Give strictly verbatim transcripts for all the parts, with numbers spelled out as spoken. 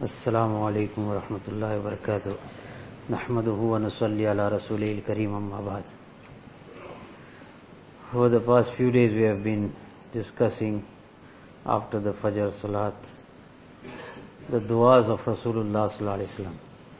السلام علیکم ورحمۃ اللہ وبرکاتہ نحمدہ ونصلی علی رسولہ الکریم اما بعد. For the past few days we have been discussing after the Fajr Salat the du'as of Rasulullah sallallahu alaihi wasallam.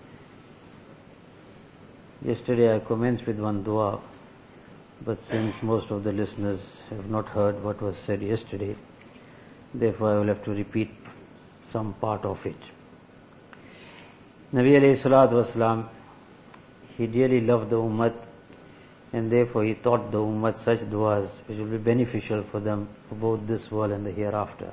Yesterday I commenced with one dua, but since most of the listeners have not heard what was said yesterday, therefore I will have to repeat some part of it. Nabi alayhi salatu wasalam, he dearly loved the ummat, and therefore he taught the ummat such du'as which will be beneficial for them for both this world and the hereafter.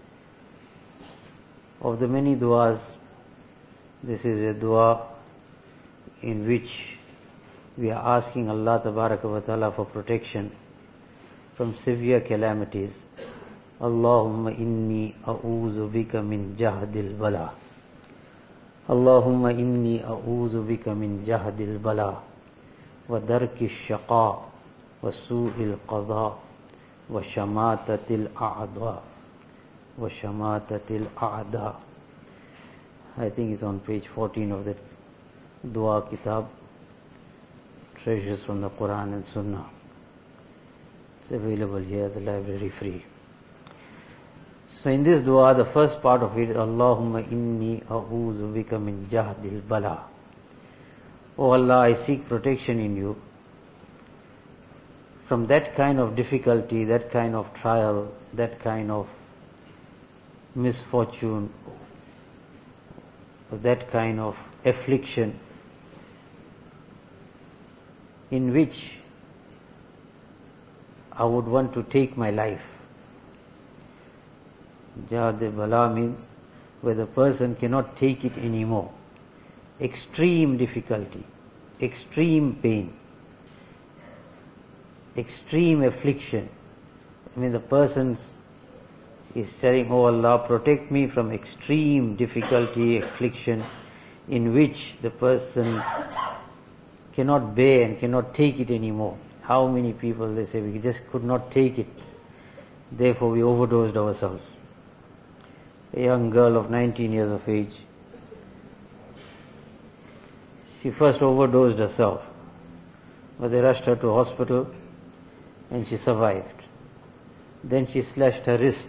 Of the many du'as, this is a du'a in which we are asking Allah tabaraka wa ta'ala for protection from severe calamities. Allahumma inni a'udhu bika min jahdil bala. Allahumma inni a'udhu bika min jahdil bala wa darki shaqa wa su'il qada wa shamatatil a'da wa shamatatil a'da. I think it's on page fourteen of the dua kitab, Treasures from the Quran and Sunnah. It's available here at the library free. So in this dua, the first part of it is Allahumma inni a'udhu bika min jahdil bala. Oh Allah, I seek protection in you from that kind of difficulty, that kind of trial, that kind of misfortune, that kind of affliction in which I would want to take my life. Jahd bala means where the person cannot take it anymore. Extreme difficulty, extreme pain, extreme affliction. I mean, the person is saying, oh Allah, protect me from extreme difficulty, affliction, in which the person cannot bear and cannot take it anymore. How many people, they say, we just could not take it, therefore we overdosed ourselves. A young girl of nineteen years of age, she first overdosed herself, but they rushed her to hospital and she survived. Then she slashed her wrist.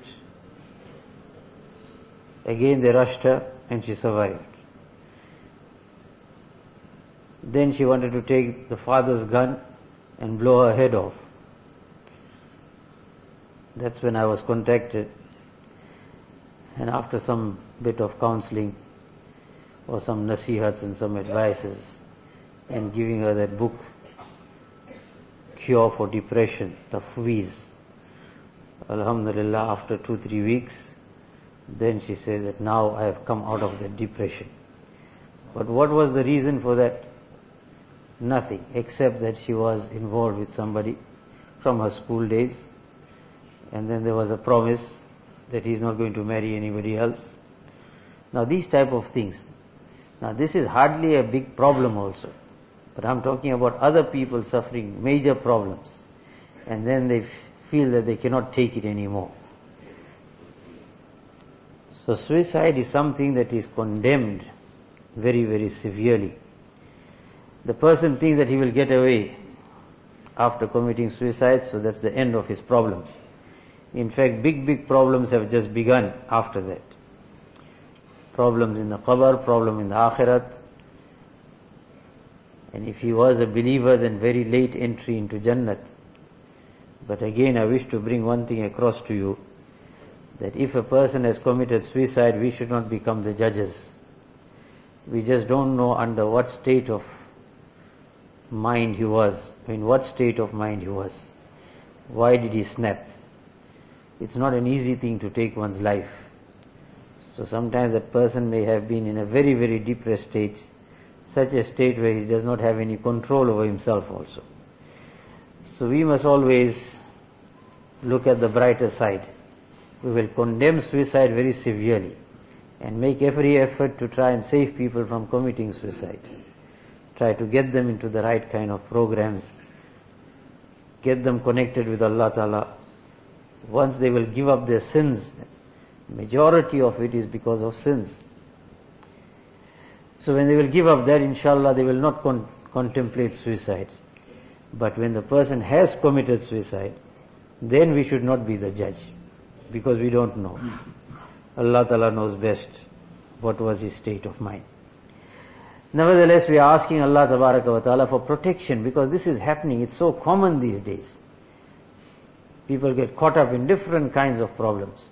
Again they rushed her and she survived. Then she wanted to take the father's gun and blow her head off. That's when I was contacted, and after some bit of counseling or some nasihats and some advices and giving her that book, Cure for Depression, Tafweez, Alhamdulillah, after two, three weeks, then she says that now I have come out of that depression. But what was the reason for that? Nothing, except that she was involved with somebody from her school days, and then there was a promise that he is not going to marry anybody else. Now these type of things, now this is hardly a big problem also, but I'm talking about other people suffering major problems, and then they feel that they cannot take it anymore. So suicide is something that is condemned very, very severely. The person thinks that he will get away after committing suicide, so that's the end of his problems. In fact, big, big problems have just begun after that. Problems in the qabr, problem in the akhirat. And if he was a believer, then very late entry into Jannat. But again, I wish to bring one thing across to you, that if a person has committed suicide, we should not become the judges. We just don't know under what state of mind he was, in what state of mind he was. Why did he snap? It's not an easy thing to take one's life. So sometimes that person may have been in a very, very depressed state, such a state where he does not have any control over himself also. So we must always look at the brighter side. We will condemn suicide very severely and make every effort to try and save people from committing suicide. Try to get them into the right kind of programs, get them connected with Allah Ta'ala. Once they will give up their sins, majority of it is because of sins. So when they will give up that, inshallah, they will not con- contemplate suicide. But when the person has committed suicide, then we should not be the judge, because we don't know. Allah Ta'ala knows best what was his state of mind. Nevertheless, we are asking Allah Ta'ala for protection, because this is happening. It's so common these days. People get caught up in different kinds of problems,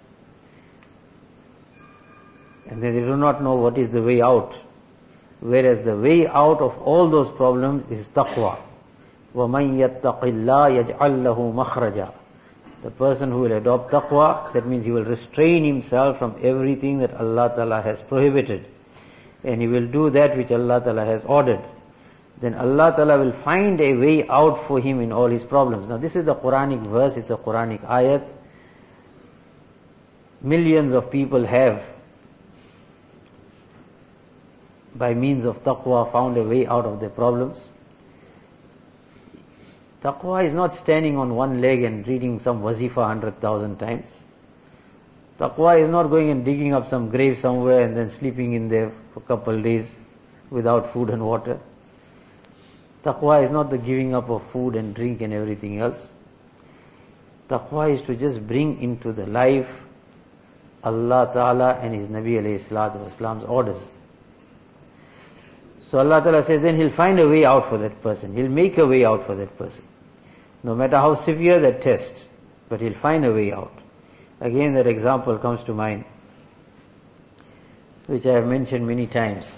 and then they do not know what is the way out. Whereas the way out of all those problems is taqwa. وَمَنْ يَتَّقِ اللَّهَ يَجْعَلْ لَهُ مَخْرَجًا. The person who will adopt taqwa, that means he will restrain himself from everything that Allah Ta'ala has prohibited, and he will do that which Allah Ta'ala has ordered. Then Allah Ta'ala will find a way out for him in all his problems. Now this is the Quranic verse, it's a Quranic ayat. Millions of people have, by means of taqwa, found a way out of their problems. Taqwa is not standing on one leg and reading some wazifa a hundred thousand times. Taqwa is not going and digging up some grave somewhere and then sleeping in there for a couple of days without food and water. Taqwa is not the giving up of food and drink and everything else. Taqwa is to just bring into the life Allah Ta'ala and His Nabi alayhi salatu wasalam's orders. So Allah Ta'ala says, then He'll find a way out for that person. He'll make a way out for that person. No matter how severe that test, but He'll find a way out. Again, that example comes to mind, which I have mentioned many times,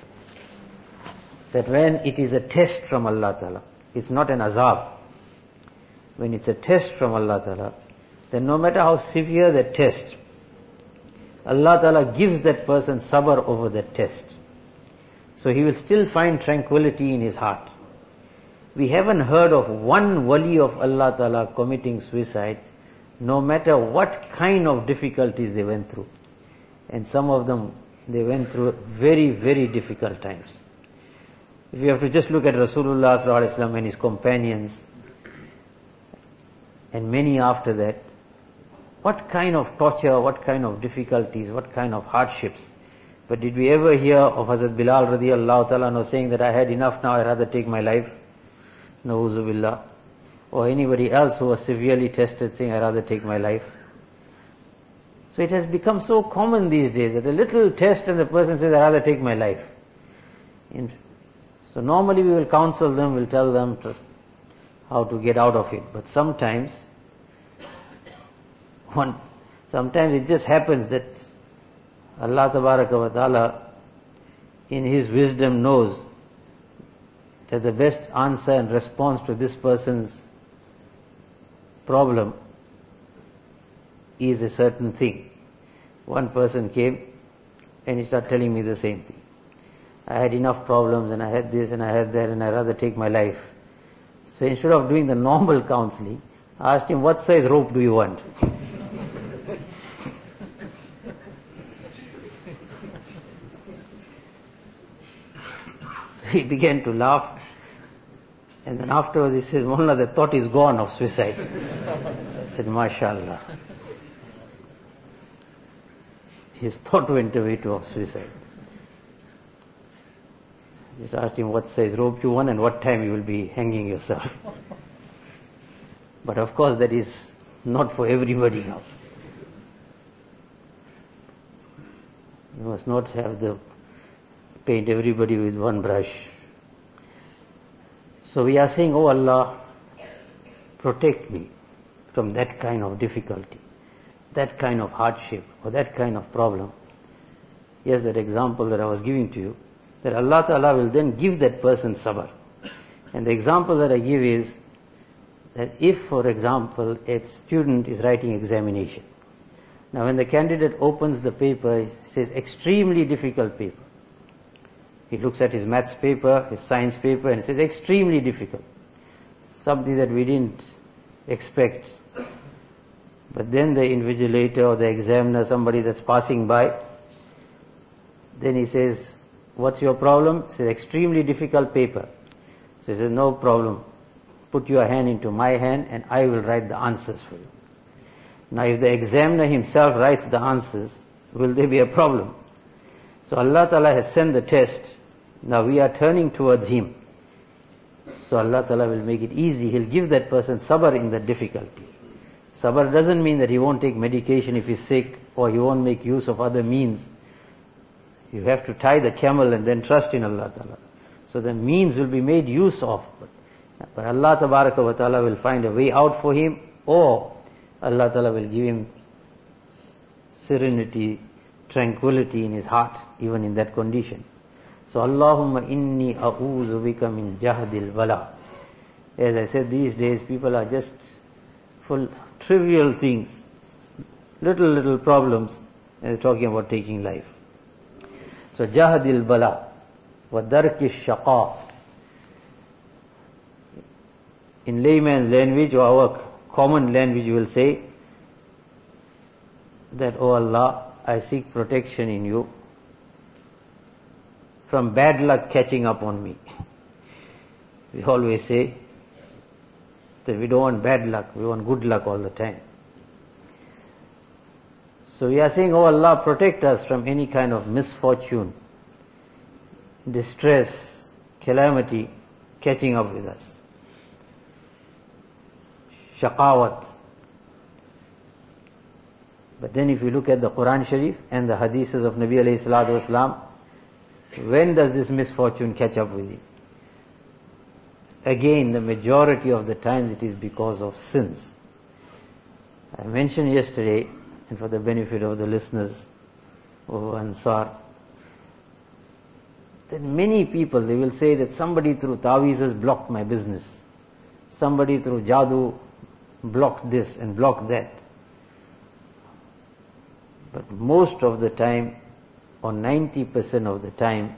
that when it is a test from Allah Ta'ala, it's not an azab. When it's a test from Allah Ta'ala, then no matter how severe that test, Allah Ta'ala gives that person sabr over that test. So he will still find tranquility in his heart. We haven't heard of one wali of Allah Ta'ala committing suicide, no matter what kind of difficulties they went through. And some of them, they went through very, very difficult times. If you have to just look at Rasulullah Sallallahu Alaihi Wasallam and his companions, and many after that, what kind of torture, what kind of difficulties, what kind of hardships. But did we ever hear of Hazrat Bilal radiallahu ta'ala anhu saying that I had enough now, I'd rather take my life? Na'uzu billah. Or anybody else who was severely tested saying I'd rather take my life? So it has become so common these days that a little test and the person says I'd rather take my life. In, so normally we will counsel them, we'll tell them to, how to get out of it. But sometimes, one, sometimes it just happens that Allah Tabaraka wa Ta'ala in His wisdom knows that the best answer and response to this person's problem is a certain thing. One person came and he started telling me the same thing. I had enough problems and I had this and I had that and I'd rather take my life. So instead of doing the normal counseling, I asked him, what size rope do you want? He began to laugh, and then afterwards he says, Mullah, the thought is gone of suicide. I said, MashaAllah. His thought went away to of suicide. Just asked him what size rope you want and what time you will be hanging yourself. But of course that is not for everybody now. You must not have the paint everybody with one brush. So we are saying, oh Allah, protect me from that kind of difficulty, that kind of hardship, or that kind of problem. Yes, that example that I was giving to you, that Allah Ta'ala will then give that person sabr. And the example that I give is that if, for example, a student is writing examination. Now when the candidate opens the paper, he says, extremely difficult paper. He looks at his maths paper, his science paper, and says, extremely difficult. Something that we didn't expect. But then the invigilator or the examiner, somebody that's passing by, then he says, what's your problem? He says, extremely difficult paper. So he says, no problem. Put your hand into my hand and I will write the answers for you. Now if the examiner himself writes the answers, will there be a problem? So Allah Ta'ala has sent the test. Now we are turning towards Him. So Allah Ta'ala will make it easy. He'll give that person sabr in the difficulty. Sabr doesn't mean that he won't take medication if he's sick, or he won't make use of other means. You have to tie the camel and then trust in Allah Ta'ala. So the means will be made use of. But, but Allah Tabaraka wa Ta'ala will find a way out for him, or Allah Ta'ala will give him serenity, tranquility in his heart, even in that condition. So Allahumma inni a'udhu bika min jahdil bala. As I said, these days people are just full trivial things, little little problems, and they're talking about taking life. So jahdil bala wa darkish shaqa. In layman's language, or our common language, you will say that, oh Allah, I seek protection in you from bad luck catching up on me. We always say that we don't want bad luck, we want good luck all the time. So we are saying, oh Allah, protect us from any kind of misfortune, distress, calamity catching up with us. Shaqawat. But then if you look at the Quran Sharif and the hadiths of Nabi alayhi salatu wasalam, when does this misfortune catch up with you? Again, the majority of the times it is because of sins. I mentioned yesterday, and for the benefit of the listeners of Ansar, that many people, they will say that somebody through ta'weez has blocked my business. Somebody through jadoo blocked this and blocked that. But most of the time, or ninety percent of the time,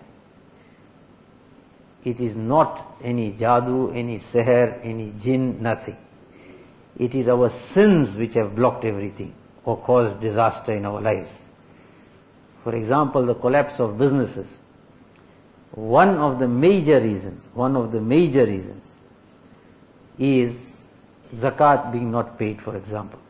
it is not any jadoo, any seher, any jinn, nothing. It is our sins which have blocked everything or caused disaster in our lives. For example, the collapse of businesses. One of the major reasons, one of the major reasons is zakat being not paid, for example.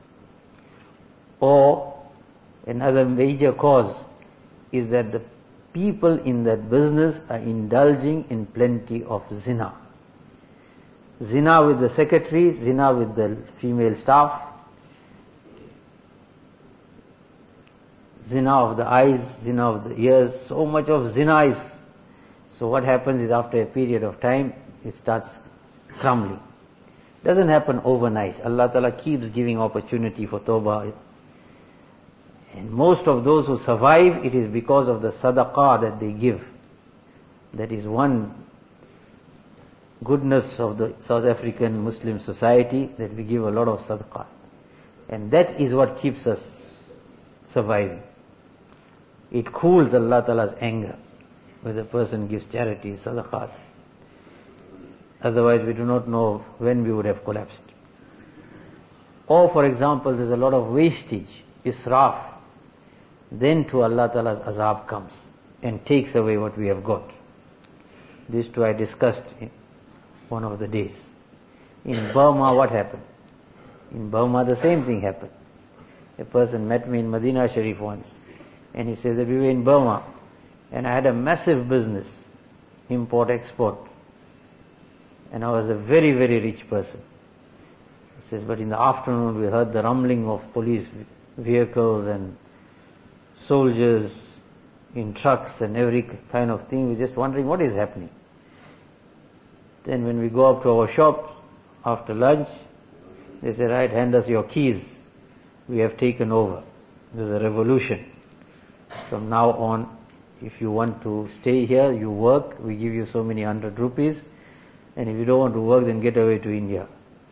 Or another major cause is that the people in that business are indulging in plenty of zina. Zina with the secretary, zina with the female staff, zina of the eyes, zina of the ears, so much of zina is. So what happens is, after a period of time, it starts crumbling. Doesn't happen overnight. Allah Ta'ala keeps giving opportunity for tawbah. And most of those who survive, it is because of the sadaqah that they give. That is one goodness of the South African Muslim society, that we give a lot of sadaqah. And that is what keeps us surviving. It cools Allah Ta'ala's anger when the person gives charity, sadaqat. Otherwise we do not know when we would have collapsed. Or for example, there's a lot of wastage, israf. Then to Allah Ta'ala's azab comes and takes away what we have got. This too I discussed in one of the days. In Burma, what happened? In Burma the same thing happened. A person met me in Medina Sharif once, and he says that we were in Burma and I had a massive business, import export, and I was a very very rich person. He says, but in the afternoon we heard the rumbling of police vehicles and soldiers in trucks and every kind of thing. We're just wondering what is happening. Then when we go up to our shop after lunch, they say, right, hand us your keys. We have taken over. There's a revolution. From now on, if you want to stay here, you work, we give you so many hundred rupees, and if you don't want to work, then get away to India.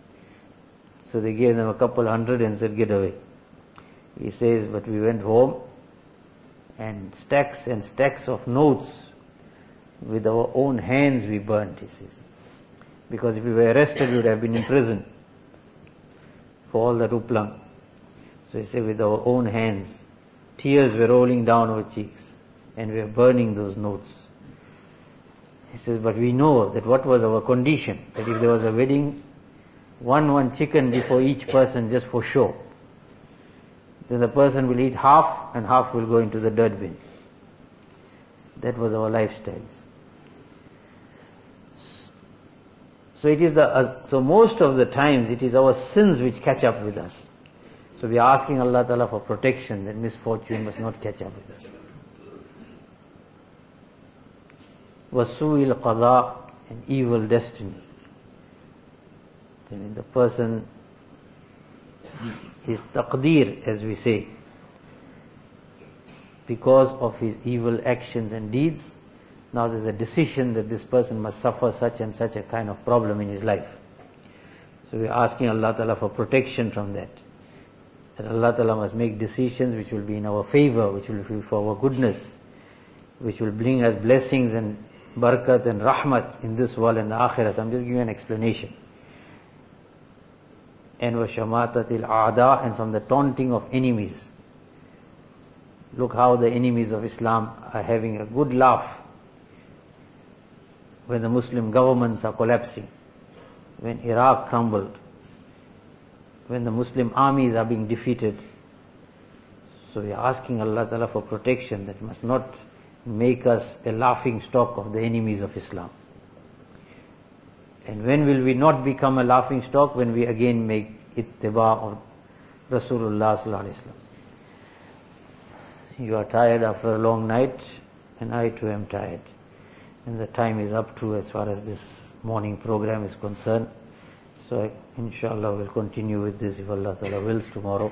So they gave them a couple hundred and said, get away. He says, but we went home, and stacks and stacks of notes with our own hands we burnt, he says. Because if we were arrested, we would have been in prison for all that uplang. So he said, with our own hands, tears were rolling down our cheeks, and we were burning those notes. He says, but we know that what was our condition, that if there was a wedding, one one chicken before each person just for show. Then the person will eat half and half will go into the dirt bin. That was our lifestyles. So it is the, uh, so most of the times it is our sins which catch up with us. So we are asking Allah Ta'ala for protection, that misfortune must not catch up with us. Wasu'il qada, an evil destiny. I mean, the person, his taqdeer, as we say, because of his evil actions and deeds, now there's a decision that this person must suffer such and such a kind of problem in his life. So we are asking Allah Ta'ala for protection from that. That Allah Ta'ala must make decisions which will be in our favor, which will be for our goodness, which will bring us blessings and barakat and rahmat in this world and the akhirat. I'm just giving you an explanation. And wa shamatatil aada, and from the taunting of enemies. Look how the enemies of Islam are having a good laugh when the Muslim governments are collapsing, when Iraq crumbled, when the Muslim armies are being defeated. So we are asking Allah Ta'ala for protection, that must not make us a laughing stock of the enemies of Islam. And when will we not become a laughing stock? When we again make ittiba of Rasulullah Sallallahu Alaihi Wasallam. You are tired after a long night, and I too am tired. And the time is up to as far as this morning program is concerned. So I, inshallah, will continue with this if Allah Ta'ala wills tomorrow.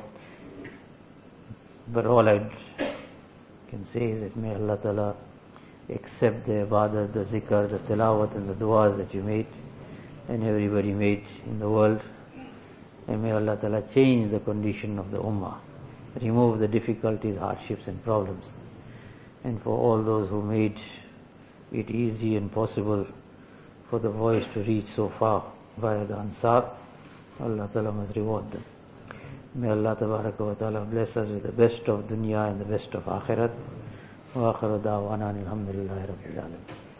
But all I can say is that may Allah Ta'ala accept the ibadah, the zikr, the tilawat and the du'as that you made and everybody made in the world. And may Allah Ta'ala change the condition of the ummah, remove the difficulties, hardships and problems. And for all those who made it easy and possible for the voice to reach so far via the Ansar, Allah Ta'ala must reward them. May Allah Tabaraka wa Ta'ala bless us with the best of dunya and the best of akhirat. Wa akhiru da'wana alhamdulillahi rabbil alamin.